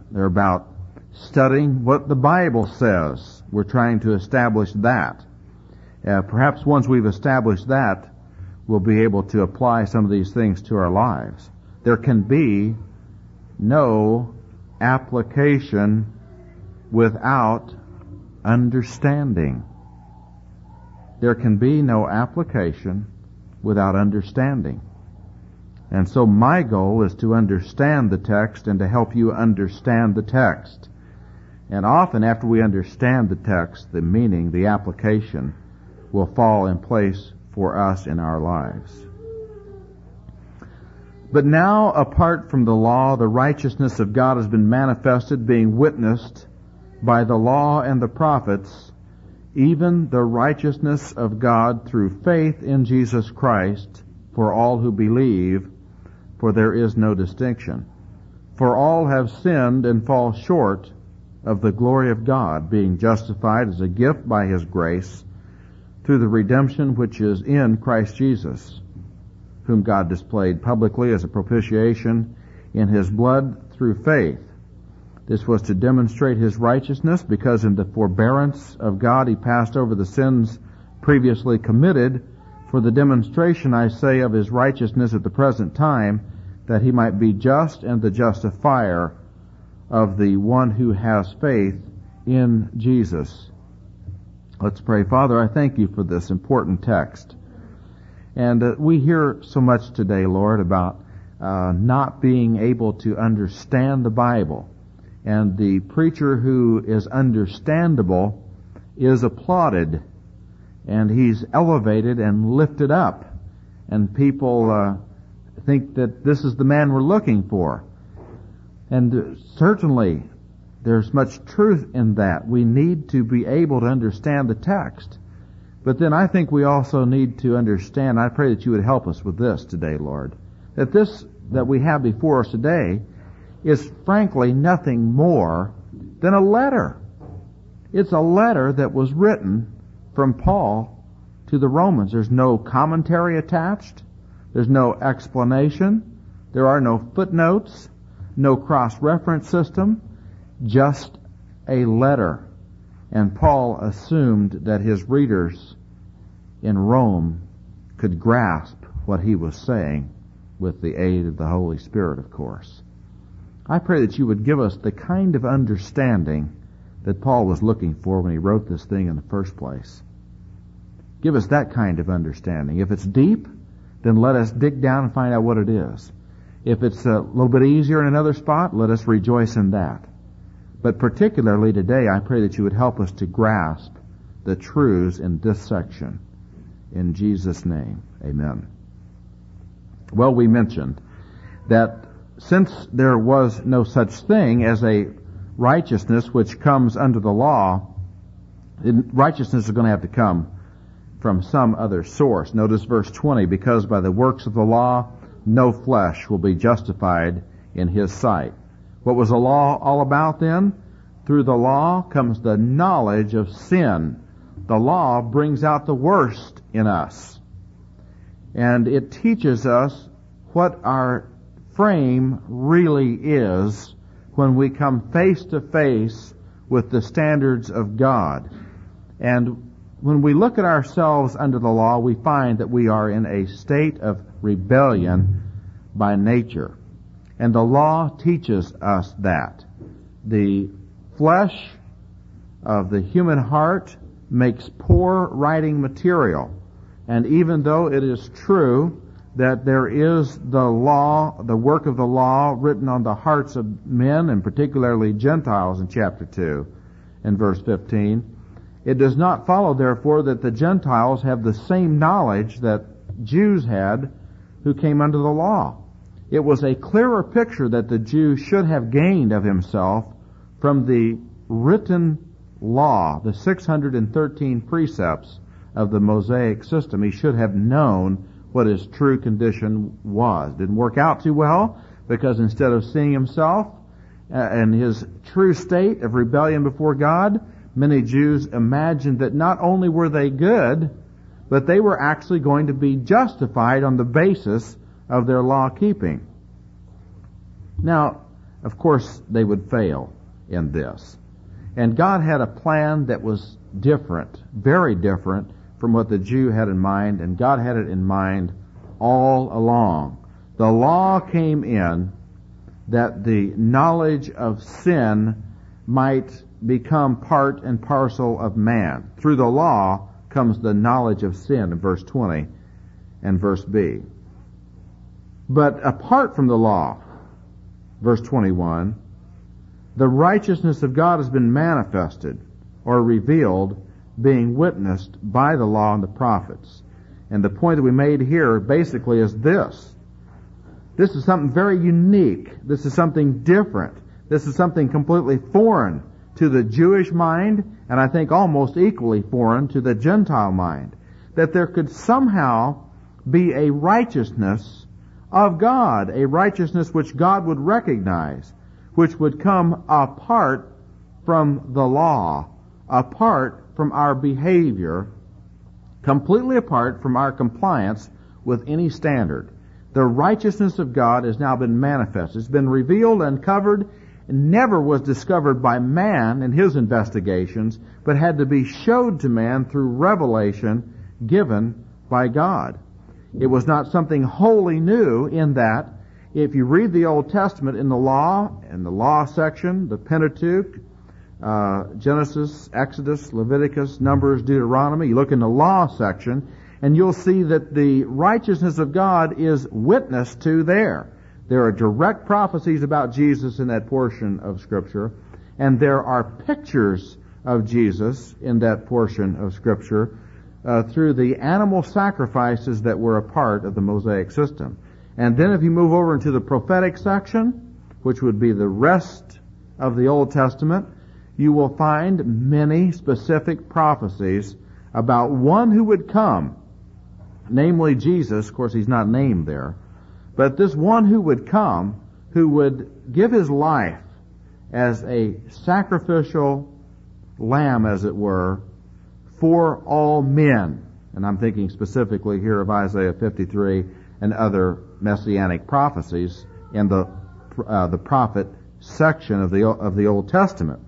They're about studying what the Bible says. We're trying to establish that. Perhaps once we've established that, we'll be able to apply some of these things to our lives. There can be no application without understanding. There can be no application without understanding. And so my goal is to understand the text and to help you understand the text. And often after we understand the text, the meaning, the application will fall in place for us in our lives. But now, apart from the law, the righteousness of God has been manifested, being witnessed by the law and the prophets, even the righteousness of God through faith in Jesus Christ for all who believe, for there is no distinction. For all have sinned and fall short of the glory of God, being justified as a gift by His grace through the redemption which is in Christ Jesus, whom God displayed publicly as a propitiation in His blood through faith. This was to demonstrate His righteousness, because in the forbearance of God He passed over the sins previously committed, for the demonstration, I say, of His righteousness at the present time, that He might be just and the justifier of the one who has faith in Jesus. Let's pray. Father, I thank You for this important text. And we hear so much today, Lord, about not being able to understand the Bible. And the preacher who is understandable is applauded, and he's elevated and lifted up. And people think that this is the man we're looking for. And certainly there's much truth in that. We need to be able to understand the text. But then I think we also need to understand, I pray that You would help us with this today, Lord, that this that we have before us today is frankly nothing more than a letter. It's a letter that was written from Paul to the Romans. There's no commentary attached. There's no explanation. There are no footnotes, no cross-reference system, just a letter. And Paul assumed that his readers in Rome could grasp what he was saying with the aid of the Holy Spirit, of course. I pray that You would give us the kind of understanding that Paul was looking for when he wrote this thing in the first place. Give us that kind of understanding. If it's deep, then let us dig down and find out what it is. If it's a little bit easier in another spot, let us rejoice in that. But particularly today, I pray that You would help us to grasp the truths in this section. In Jesus' name, amen. Well, we mentioned that since there was no such thing as a righteousness which comes under the law, righteousness is going to have to come from some other source. Notice verse 20, because by the works of the law no flesh will be justified in His sight. What was the law all about then? Through the law comes the knowledge of sin. The law brings out the worst in us. And it teaches us what our frame really is when we come face to face with the standards of God. And when we look at ourselves under the law, we find that we are in a state of rebellion by nature. And the law teaches us that. The flesh of the human heart makes poor writing material. And even though it is true that there is the law, the work of the law written on the hearts of men, and particularly Gentiles in chapter 2 and verse 15, it does not follow, therefore, that the Gentiles have the same knowledge that Jews had who came under the law. It was a clearer picture that the Jew should have gained of himself from the written law, the 613 precepts of the Mosaic system. He should have known what his true condition was. Didn't work out too well, because instead of seeing himself and his true state of rebellion before God, many Jews imagined that not only were they good, but they were actually going to be justified on the basis of their law keeping. Now, Of course, they would fail in this. And God had a plan that was different, very different from what the Jew had in mind, and God had it in mind all along. The law came in that the knowledge of sin might become part and parcel of man. Through the law comes the knowledge of sin in verse 20 and verse B. But apart from the law, verse 21, the righteousness of God has been manifested or revealed, being witnessed by the law and the prophets. And the point that we made here basically is this. This is something very unique. This is something different. This is something completely foreign to the Jewish mind, and I think almost equally foreign to the Gentile mind. That there could somehow be a righteousness of God, a righteousness which God would recognize, which would come apart from the law, apart from our behavior, completely apart from our compliance with any standard. The righteousness of God has now been manifested. It's been revealed, uncovered, and never was discovered by man in his investigations, but had to be showed to man through revelation given by God. It was not something wholly new in that if you read the Old Testament in the law section, the Pentateuch, Genesis, Exodus, Leviticus, Numbers, Deuteronomy, you look in the law section, and you'll see that the righteousness of God is witnessed to there. There are direct prophecies about Jesus in that portion of Scripture, and there are pictures of Jesus in that portion of Scripture through the animal sacrifices that were a part of the Mosaic system. And then if you move over into the prophetic section, which would be the rest of the Old Testament, you will find many specific prophecies about one who would come, namely Jesus. Of course, he's not named there. But this one who would come, who would give his life as a sacrificial lamb, as it were, for all men. And I'm thinking specifically here of Isaiah 53 and other messianic prophecies in the prophet section of the Old Testament.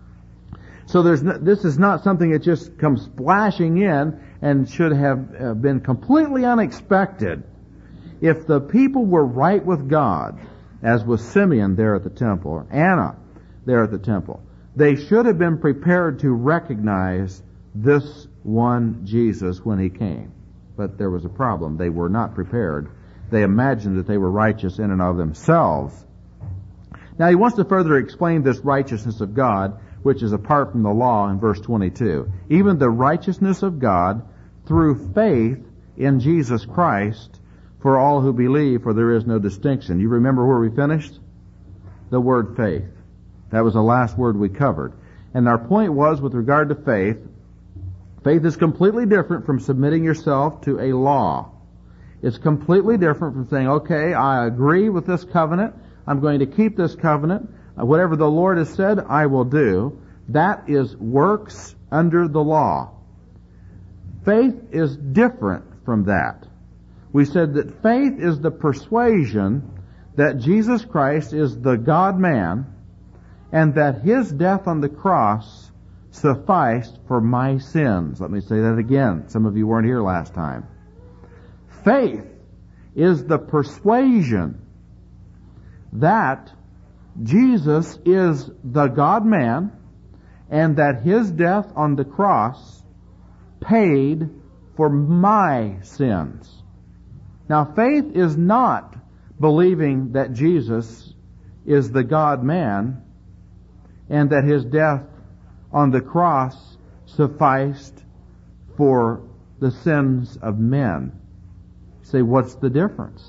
So this is not something that just comes splashing in and should have been completely unexpected. If the people were right with God, as was Simeon there at the temple, or Anna there at the temple, they should have been prepared to recognize this one Jesus when he came. But there was a problem. They were not prepared. They imagined that they were righteous in and of themselves. Now he wants to further explain this righteousness of God, which is apart from the law, in verse 22. Even the righteousness of God through faith in Jesus Christ for all who believe, for there is no distinction. You remember where we finished? The word faith. That was the last word we covered. And our point was, with regard to faith, faith is completely different from submitting yourself to a law. It's completely different from saying, okay, I agree with this covenant. I'm going to keep this covenant. Whatever the Lord has said, I will do. That is works under the law. Faith is different from that. We said that faith is the persuasion that Jesus Christ is the God-man and that his death on the cross sufficed for my sins. Let me say that again. Some of you weren't here last time. Faith is the persuasion that Jesus is the God-man and that his death on the cross paid for my sins. Now, faith is not believing that Jesus is the God-man and that his death on the cross sufficed for the sins of men. Say, what's the difference?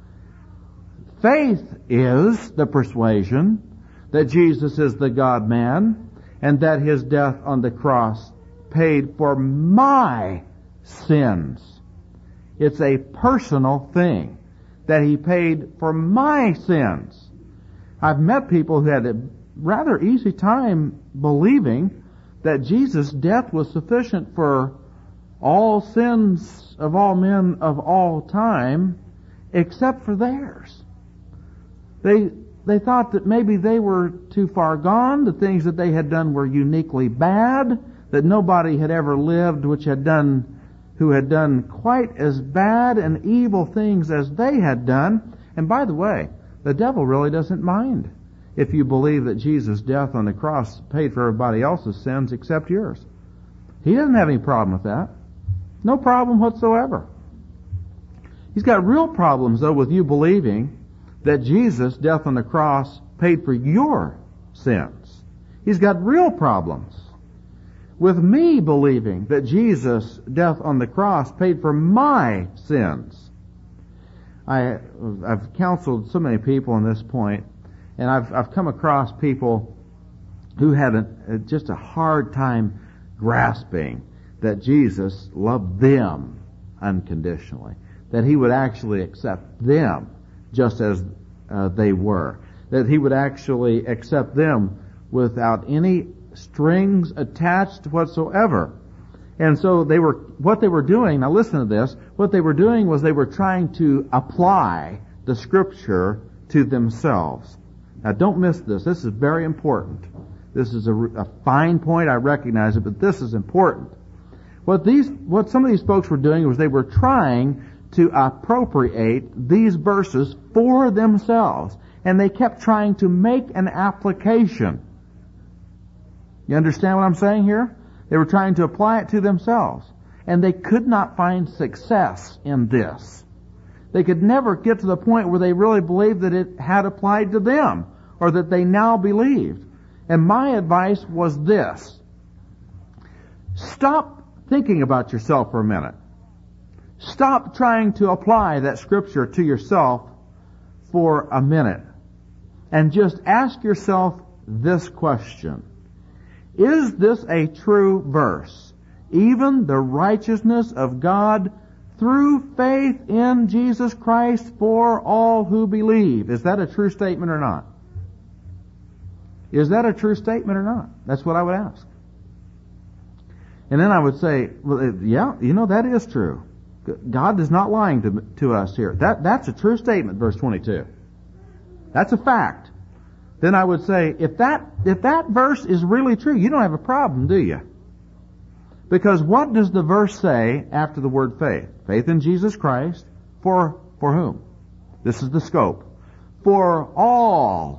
Faith is the persuasion that Jesus is the God-man and that his death on the cross paid for my sins. It's a personal thing that he paid for my sins. I've met people who had a rather easy time believing that Jesus' death was sufficient for all sins of all men of all time except for theirs. They they thought that maybe they were too far gone, the things that they had done were uniquely bad, that nobody had ever lived who had done quite as bad and evil things as they had done. And by the way, the devil really doesn't mind if you believe that Jesus' death on the cross paid for everybody else's sins except yours. He doesn't have any problem with that. No problem whatsoever. He's got real problems, though, with you believing that Jesus' death on the cross paid for your sins. He's got real problems with me believing that Jesus' death on the cross paid for my sins. I've counseled so many people on this point, and I've come across people who had just a hard time grasping that Jesus loved them unconditionally, that He would actually accept them just as they were, that He would actually accept them without any strings attached whatsoever. And so what they were doing, now listen to this, what they were doing was they were trying to apply the Scripture to themselves. Now don't miss this. This is very important. This is a fine point, I recognize it, but this is important. What some of these folks were doing was they were trying to appropriate these verses for themselves. And they kept trying to make an application. You understand what I'm saying here? They were trying to apply it to themselves. And they could not find success in this. They could never get to the point where they really believed that it had applied to them, or that they now believed. And my advice was this: stop thinking about yourself for a minute. Stop trying to apply that Scripture to yourself for a minute. And just ask yourself this question: is this a true verse? Even the righteousness of God through faith in Jesus Christ for all who believe. Is that a true statement or not? Is that a true statement or not? That's what I would ask. And then I would say, well, yeah, that is true. God is not lying to us here. That's a true statement, verse 22. That's a fact. Then I would say, if that verse is really true, you don't have a problem, do you? Because what does the verse say after the word faith? Faith in Jesus Christ for whom? This is the scope. For all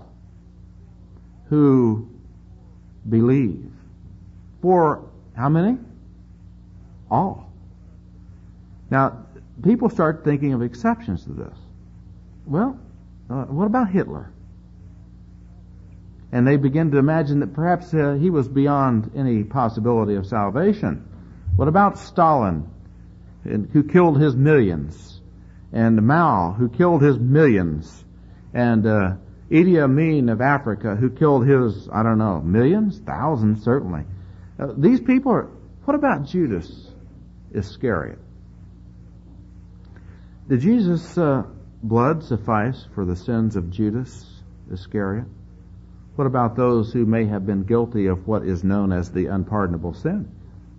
who believe. For how many? All. Now, people start thinking of exceptions to this. Well, what about Hitler? And they begin to imagine that perhaps he was beyond any possibility of salvation. What about Stalin, who killed his millions? And Mao, who killed his millions? And Idi Amin of Africa, who killed his, millions? Thousands, certainly. These people are... What about Judas Iscariot? Did Jesus' blood suffice for the sins of Judas Iscariot? What about those who may have been guilty of what is known as the unpardonable sin?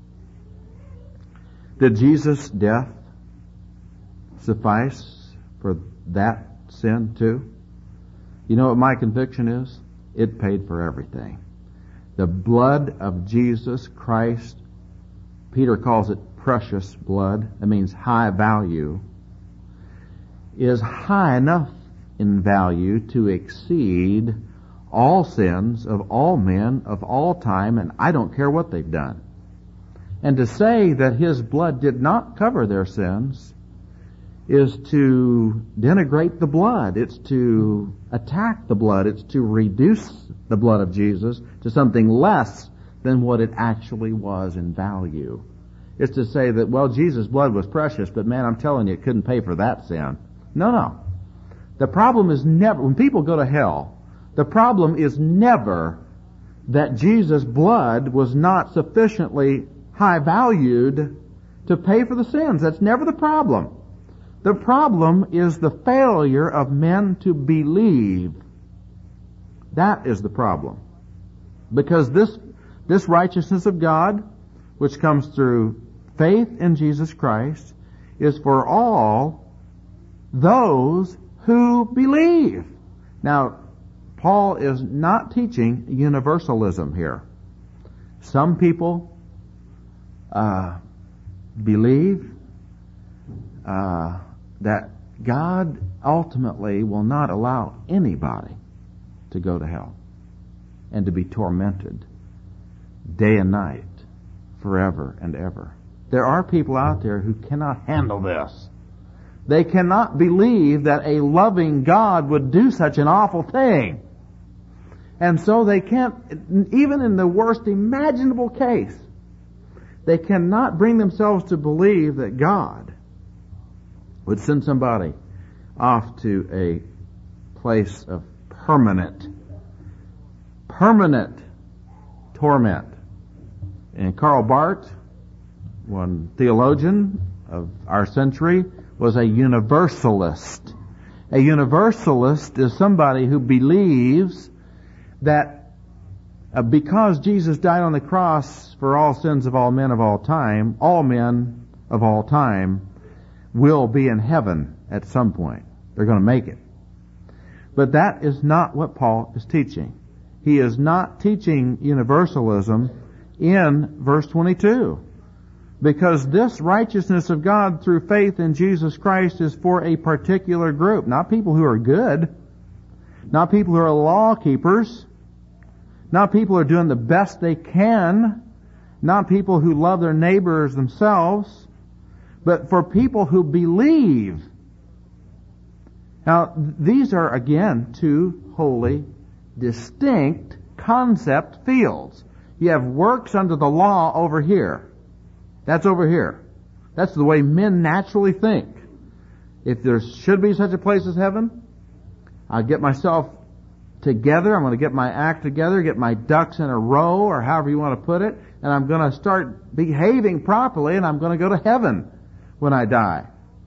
Did Jesus' death suffice for that sin too? You know what my conviction is? It paid for everything. The blood of Jesus Christ, Peter calls it precious blood. That means high value. Is high enough in value to exceed all sins of all men of all time, and I don't care what they've done. And to say that His blood did not cover their sins is to denigrate the blood. It's to attack the blood. It's to reduce the blood of Jesus to something less than what it actually was in value. It's to say that, well, Jesus' blood was precious, but man, I'm telling you, it couldn't pay for that sin. No. The problem is never, when people go to hell, the problem is never that Jesus' blood was not sufficiently high valued to pay for the sins. That's never the problem. The problem is the failure of men to believe. That is the problem. Because this righteousness of God, which comes through faith in Jesus Christ, is for all those who believe. Now, Paul is not teaching universalism here. Some people believe that God ultimately will not allow anybody to go to hell and to be tormented day and night forever and ever. There are people out there who cannot handle this. They cannot believe that a loving God would do such an awful thing. And so they can't, even in the worst imaginable case, they cannot bring themselves to believe that God would send somebody off to a place of permanent torment. And Karl Barth, one theologian of our century, was a universalist. A universalist is somebody who believes that because Jesus died on the cross for all sins of all men of all time will be in heaven at some point. They're going to make it. But that is not what Paul is teaching. He is not teaching universalism in verse 22. Because this righteousness of God through faith in Jesus Christ is for a particular group. Not people who are good. Not people who are law keepers. Not people who are doing the best they can. Not people who love their neighbors themselves. But for people who believe. Now, these are, again, two wholly distinct concept fields. You have works under the law over here. That's over here. That's the way men naturally think. If there should be such a place as heaven, I'll get myself together. I'm going to get my act together, get my ducks in a row, or however you want to put it, and I'm going to start behaving properly, and I'm going to go to heaven when I die.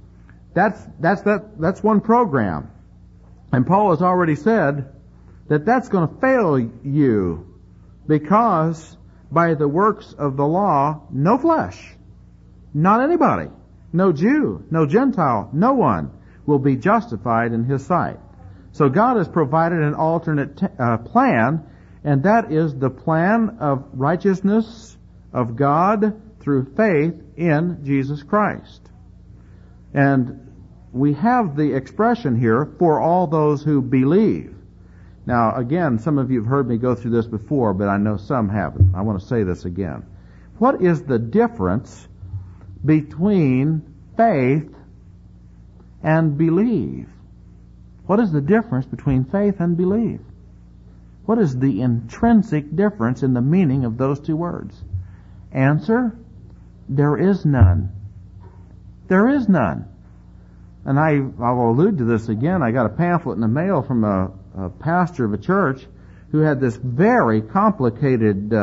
That's one program. And Paul has already said that that's going to fail you, because by the works of the law, no flesh, not anybody, no Jew, no Gentile, no one will be justified in his sight. So God has provided an alternate plan, and that is the plan of righteousness of God through faith in Jesus Christ. And we have the expression here, for all those who believe. Now, again, some of you have heard me go through this before, but I know some haven't. I want to say this again. What is the difference between faith and believe? What is the difference between faith and believe? What is the intrinsic difference in the meaning of those two words? Answer, there is none. There is none. And I will allude to this again. I got a pamphlet in the mail from a pastor of a church who had this very complicated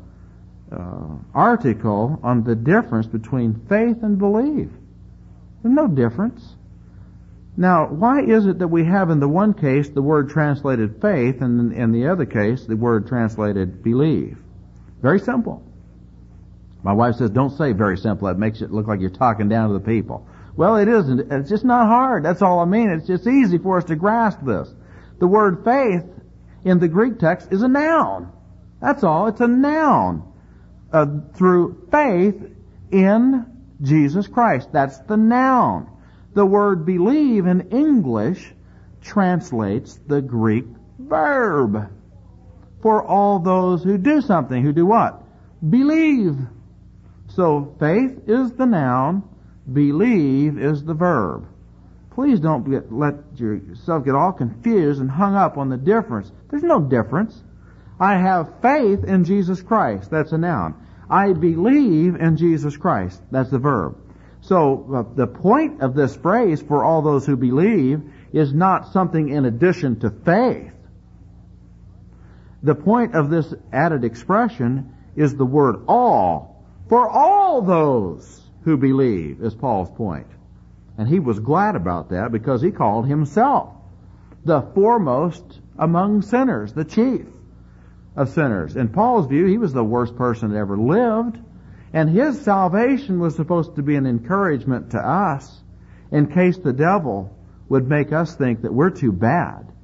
article on the difference between faith and belief. There's no difference. Now, why is it that we have in the one case the word translated faith and in the other case the word translated believe? Very simple. My wife says, don't say very simple. That makes it look like you're talking down to the people. Well, it isn't. It's just not hard. That's all I mean. It's just easy for us to grasp this. The word faith in the Greek text is a noun. That's all. It's a noun. Through faith in Jesus Christ. That's the noun. The word believe in English translates the Greek verb. For all those who do something, who do what? Believe. So faith is the noun, believe is the verb. Please don't let yourself get all confused and hung up on the difference. There's no difference. I have faith in Jesus Christ. That's a noun. I believe in Jesus Christ. That's the verb. So the point of this phrase, for all those who believe, is not something in addition to faith. The point of this added expression is the word all. For all those who believe, is Paul's point. And he was glad about that because he called himself the foremost among sinners, the chief of sinners. In Paul's view, he was the worst person that ever lived. And his salvation was supposed to be an encouragement to us in case the devil would make us think that we're too bad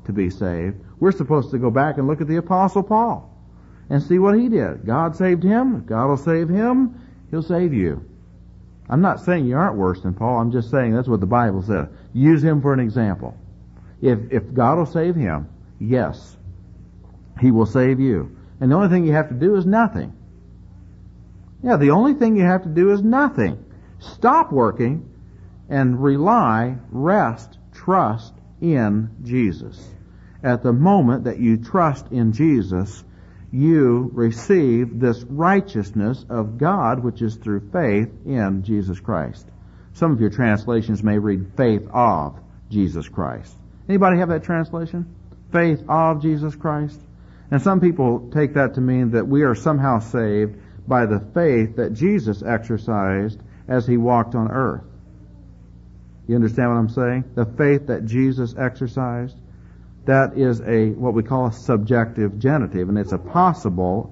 to be saved. We're supposed to go back and look at the Apostle Paul and see what he did. God saved him. If God will save him, he'll save you. I'm not saying you aren't worse than Paul. I'm just saying that's what the Bible says. Use him for an example. If God will save him, yes, he will save you. And the only thing you have to do is nothing. Yeah, the only thing you have to do is nothing. Stop working and rely, rest, trust in Jesus. At the moment that you trust in Jesus, you receive this righteousness of God, which is through faith in Jesus Christ. Some of your translations may read faith of Jesus Christ. Anybody have that translation? Faith of Jesus Christ? And some people take that to mean that we are somehow saved by the faith that Jesus exercised as he walked on earth. You understand what I'm saying? The faith that Jesus exercised, that is what we call a subjective genitive, and it's a possible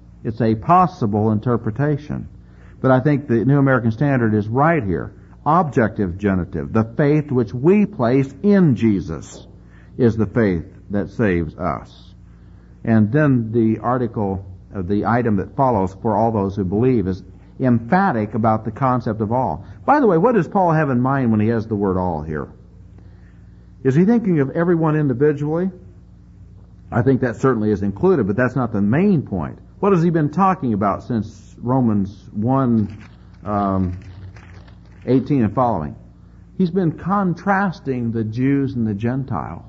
interpretation. But I think the New American Standard is right here. Objective genitive, the faith which we place in Jesus, is the faith that saves us. And then the item that follows, for all those who believe, is emphatic about the concept of all. By the way, what does Paul have in mind when he has the word all here? Is he thinking of everyone individually? I think that certainly is included, but that's not the main point. What has he been talking about since Romans 1, 18 and following? He's been contrasting the Jews and the Gentiles.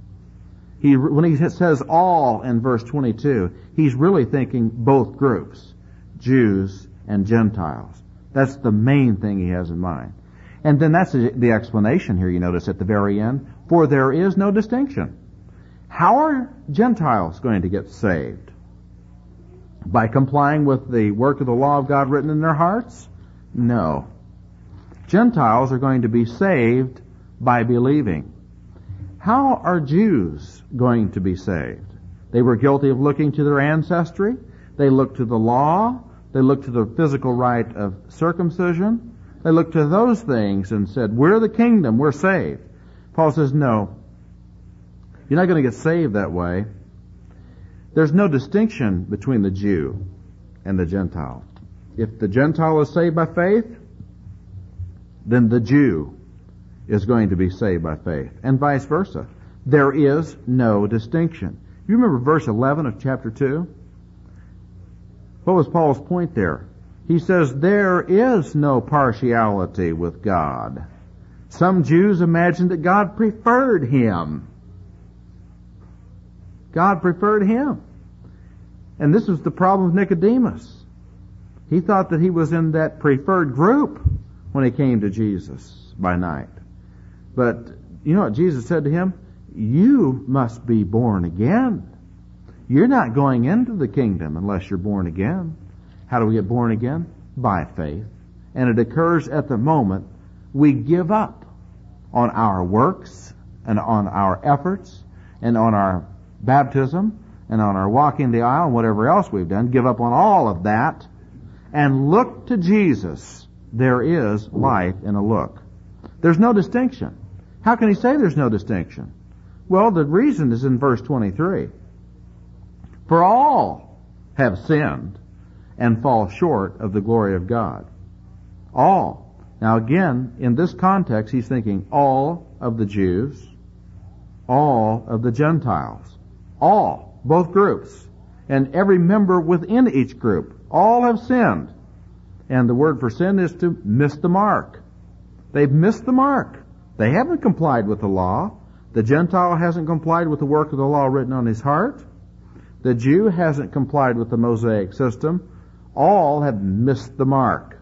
When he says all in verse 22, he's really thinking both groups, Jews and Gentiles. That's the main thing he has in mind. And then that's the explanation here, you notice at the very end. For there is no distinction. How are Gentiles going to get saved? By complying with the work of the law of God written in their hearts? No. Gentiles are going to be saved by believing. How are Jews going to be saved? They were guilty of looking to their ancestry. They looked to the law. They looked to the physical rite of circumcision. They looked to those things and said, we're the kingdom, we're saved. Paul says, no. You're not going to get saved that way. There's no distinction between the Jew and the Gentile. If the Gentile is saved by faith, then the Jew is going to be saved by faith, and vice versa. There is no distinction. You remember verse 11 of chapter 2? What was Paul's point there? He says, there is no partiality with God. Some Jews imagined that God preferred him. God preferred him. And this was the problem with Nicodemus. He thought that he was in that preferred group when he came to Jesus by night. But you know what Jesus said to him? You must be born again. You're not going into the kingdom unless you're born again. How do we get born again? By faith. And it occurs at the moment we give up on our works and on our efforts and on our baptism and on our walking the aisle and whatever else we've done. Give up on all of that and look to Jesus. There is life in a look. There's no distinction. How can he say there's no distinction? Well, the reason is in verse 23. For all have sinned and fall short of the glory of God. All. Now again, in this context, he's thinking all of the Jews, all of the Gentiles. All. Both groups. And every member within each group. All have sinned. And the word for sin is to miss the mark. They've missed the mark. They haven't complied with the law. The Gentile hasn't complied with the work of the law written on his heart. The Jew hasn't complied with the Mosaic system. All have missed the mark.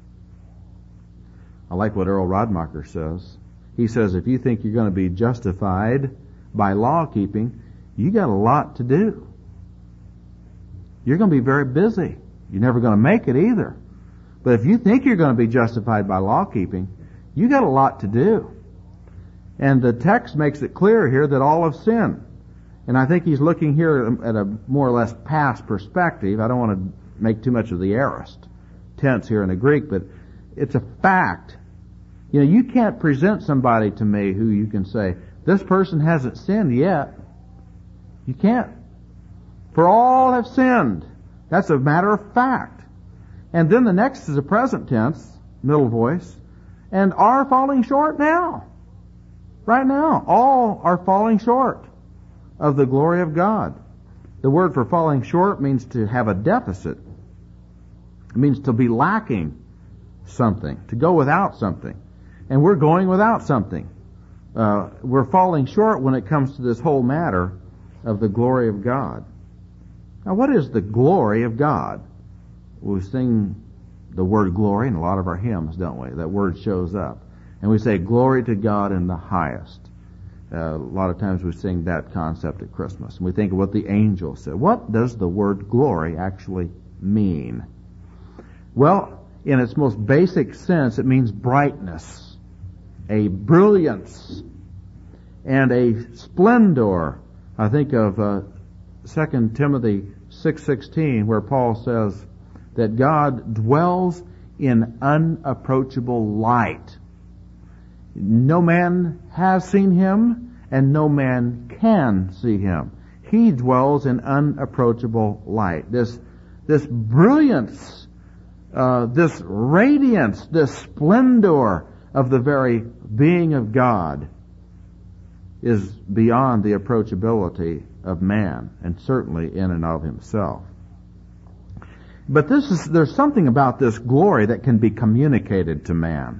I like what Earl Rodmacher says. He says, if you think you're going to be justified by law keeping, you got a lot to do. You're going to be very busy. You're never going to make it either. But if you think you're going to be justified by law keeping, you got a lot to do. And the text makes it clear here that all have sinned. And I think he's looking here at a more or less past perspective. I don't want to make too much of the aorist tense here in the Greek, but it's a fact. You know, you can't present somebody to me who you can say, This person hasn't sinned yet. You can't. For all have sinned. That's a matter of fact. And then the next is a present tense, middle voice, and are falling short now. Right now. All are falling short of the glory of God. The word for falling short means to have a deficit. It means to be lacking something, to go without something. And we're going without something. We're falling short when it comes to this whole matter of the glory of God. Now, what is the glory of God? We sing the word glory in a lot of our hymns, don't we? That word shows up. And we say, glory to God in the highest. A lot of times we sing that concept at Christmas. And we think of what the angels said. What does the word glory actually mean? Well, in its most basic sense, it means brightness, a brilliance, and a splendor. I think of 2 Timothy 6:16, where Paul says that God dwells in unapproachable light. No man has seen him, and no man can see him. He dwells in unapproachable light. This brilliance, this radiance, this splendor of the very being of God is beyond the approachability of man, and certainly in and of himself. But there's something about this glory that can be communicated to man.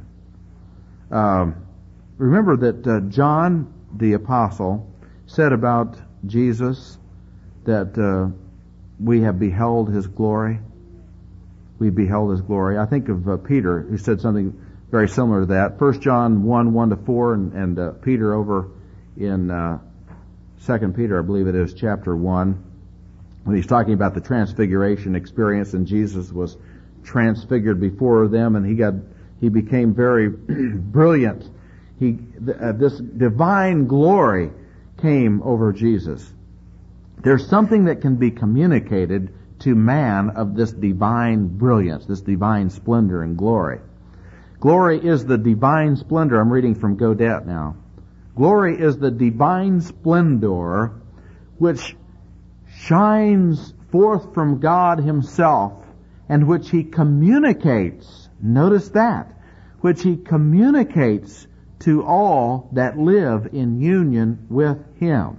Remember that John the Apostle said about Jesus that we have beheld His glory. We beheld His glory. I think of Peter, who said something very similar to that. 1 John 1:1-4, and Peter over in 2 Peter, I believe it is, chapter 1, when he's talking about the transfiguration experience, and Jesus was transfigured before them, and he became very brilliant. This divine glory came over Jesus. There's something that can be communicated to man of this divine brilliance, this divine splendor and glory. Glory is the divine splendor. I'm reading from Godet now. Glory is the divine splendor which shines forth from God Himself, and which He communicates, notice that, which He communicates to all that live in union with Him.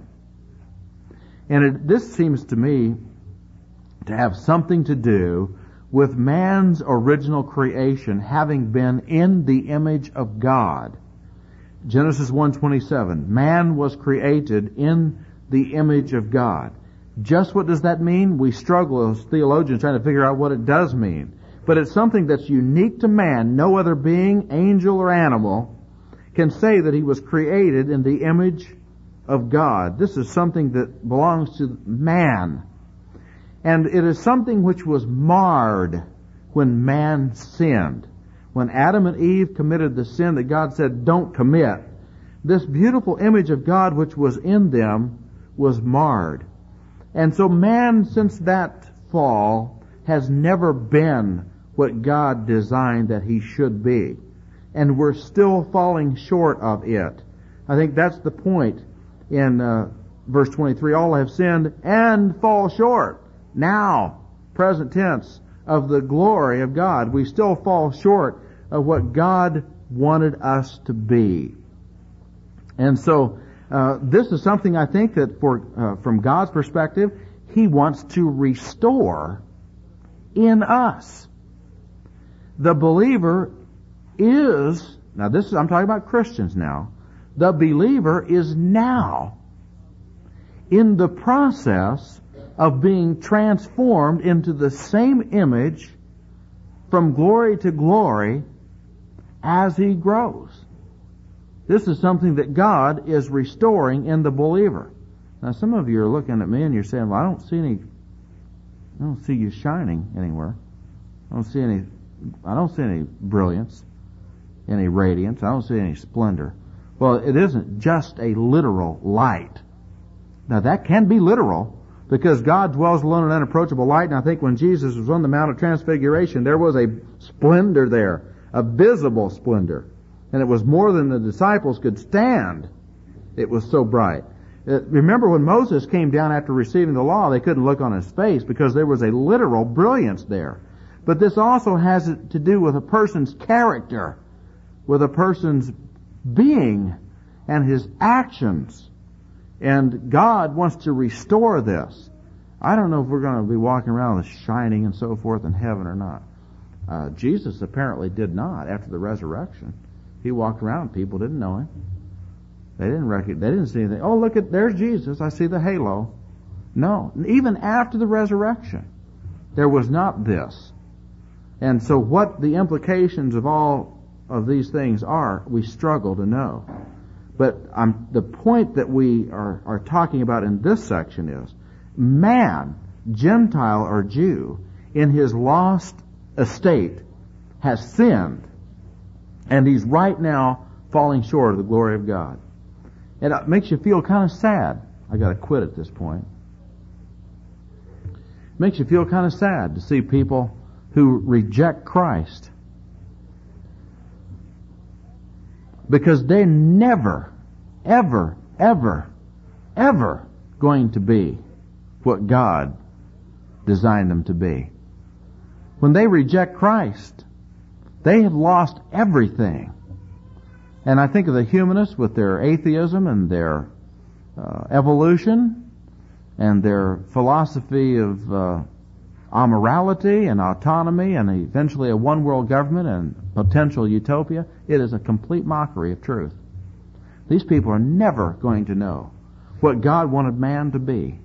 And this seems to me to have something to do with man's original creation having been in the image of God. Genesis 1:27, man was created in the image of God. Just what does that mean? We struggle as theologians trying to figure out what it does mean. But it's something that's unique to man. No other being, angel or animal, can say that he was created in the image of God. This is something that belongs to man. And it is something which was marred when man sinned. When Adam and Eve committed the sin that God said, don't commit, this beautiful image of God which was in them was marred. And so man, since that fall, has never been what God designed that he should be. And we're still falling short of it. I think that's the point in verse 23. All have sinned and fall short. Now, present tense, of the glory of God. We still fall short of what God wanted us to be. And so, this is something I think that from God's perspective, He wants to restore in us. The believer is, now this is, I'm talking about Christians now, the believer is now in the process of being transformed into the same image from glory to glory as he grows. This is something that God is restoring in the believer. Now some of you are looking at me and you're saying, well, I don't see you shining anywhere. I don't see any brilliance, any radiance. I don't see any splendor. Well, it isn't just a literal light. Now that can be literal, because God dwells alone in unapproachable light, and I think when Jesus was on the Mount of Transfiguration, there was a splendor there, a visible splendor. And it was more than the disciples could stand. It was so bright. Remember when Moses came down after receiving the law, they couldn't look on his face because there was a literal brilliance there. But this also has to do with a person's character, with a person's being and his actions. And God wants to restore this. I don't know if we're going to be walking around with shining and so forth in heaven or not. Jesus apparently did not after the resurrection. He walked around, people didn't know him. They didn't see anything. Oh, look there's Jesus. I see the halo. No, even after the resurrection, there was not this. And so what the implications of all of these things are, we struggle to know. But the point that we are talking about in this section is, man, Gentile or Jew, in his lost estate, has sinned. And he's right now falling short of the glory of God. And it makes you feel kind of sad. I got to quit at this point. It makes you feel kind of sad to see people who reject Christ, because they're never, ever, ever, ever going to be what God designed them to be. When they reject Christ, they have lost everything. And I think of the humanists with their atheism and their evolution and their philosophy of amorality and autonomy and eventually a one-world government and potential utopia. It is a complete mockery of truth. These people are never going to know what God wanted man to be.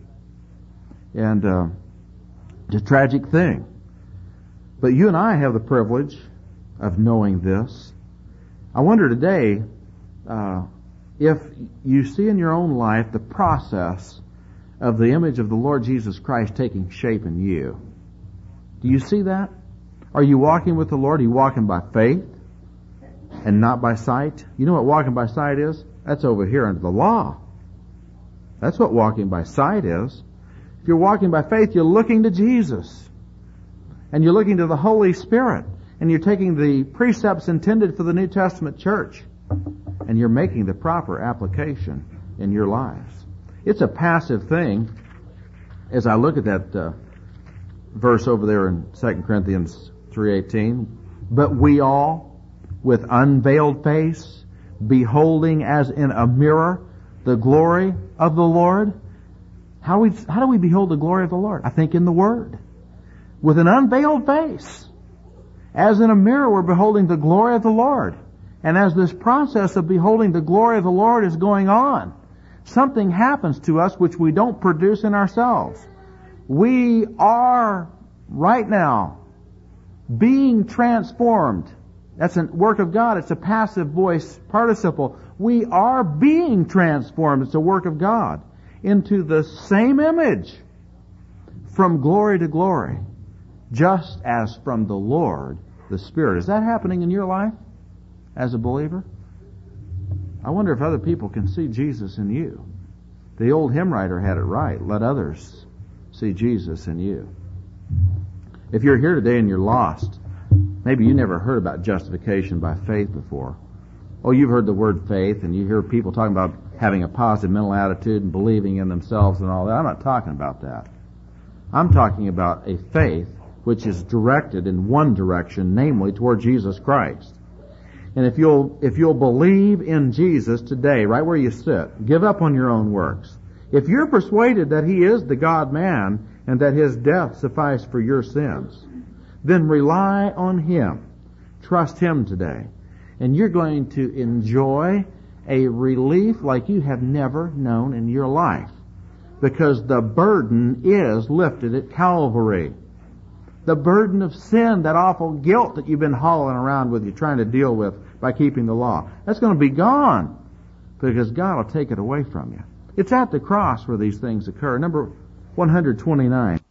And it's a tragic thing. But you and I have the privilege of knowing this. I wonder today if you see in your own life the process of the image of the Lord Jesus Christ taking shape in you. Do you see that? Are you walking with the Lord? Are you walking by faith and not by sight? You know what walking by sight is? That's over here under the law. That's what walking by sight is. If you're walking by faith, you're looking to Jesus. And you're looking to the Holy Spirit. And you're taking the precepts intended for the New Testament church. And you're making the proper application in your lives. It's a passive thing. As I look at that verse over there in 2 Corinthians 3:18, but we all, with unveiled face, beholding as in a mirror the glory of the Lord. How do we behold the glory of the Lord? I think in the Word. With an unveiled face. As in a mirror, we're beholding the glory of the Lord. And as this process of beholding the glory of the Lord is going on, something happens to us which we don't produce in ourselves. We are, right now, being transformed. That's a work of God. It's a passive voice participle. We are being transformed. It's a work of God. Into the same image. From glory to glory. Just as from the Lord, the Spirit. Is that happening in your life as a believer? I wonder if other people can see Jesus in you. The old hymn writer had it right. Let others see Jesus in you. If you're here today and you're lost, maybe you never heard about justification by faith before. Oh, you've heard the word faith, and you hear people talking about having a positive mental attitude and believing in themselves and all that. I'm not talking about that. I'm talking about a faith which is directed in one direction, namely toward Jesus Christ. And if you'll believe in Jesus today, right where you sit, give up on your own works. If you're persuaded that He is the God-man and that His death sufficed for your sins, then rely on Him. Trust Him today. And you're going to enjoy a relief like you have never known in your life. Because the burden is lifted at Calvary. The burden of sin, that awful guilt that you've been hauling around with you, trying to deal with by keeping the law, that's going to be gone. Because God will take it away from you. It's at the cross where these things occur. Number 129.